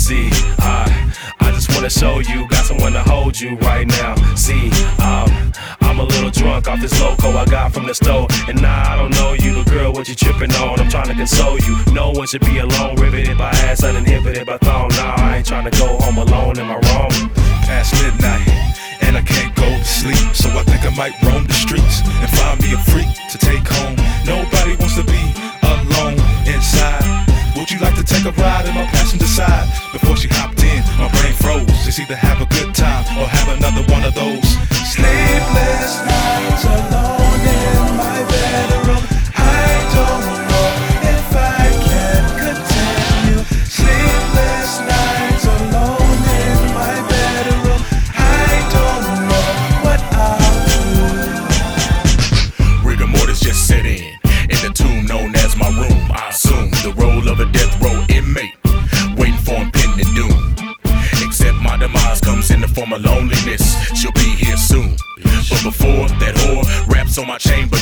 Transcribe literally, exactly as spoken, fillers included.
See, I, I just wanna show you, got someone to hold you right now. See, um, I'm a little drunk off this loco I got from the store. And nah, I don't know you, but girl, what you tripping on? I'm trying to console you. No one should be alone, riveted by ass, uninhibited by thong. Nah, I ain't trying to go home alone, am I wrong? Past midnight, and I can't go to sleep. So I think I might roam the streets and find me a freak to take home. Nobody wants to be alone inside. Would you like to take a ride in my passenger side? Before she hopped in, my brain froze. It's either have a good time or have another one of those sleepless nights alone in my bedroom. I don't know if I can continue. Sleepless nights alone in my bedroom. I don't know what I'll do. Rigor mortis just set in, in the tomb known as my room. I assume the role of a death row inmate, waiting for impending doom. Except my demise comes in the form of loneliness. She'll be here soon, but before that whore wraps on my chamber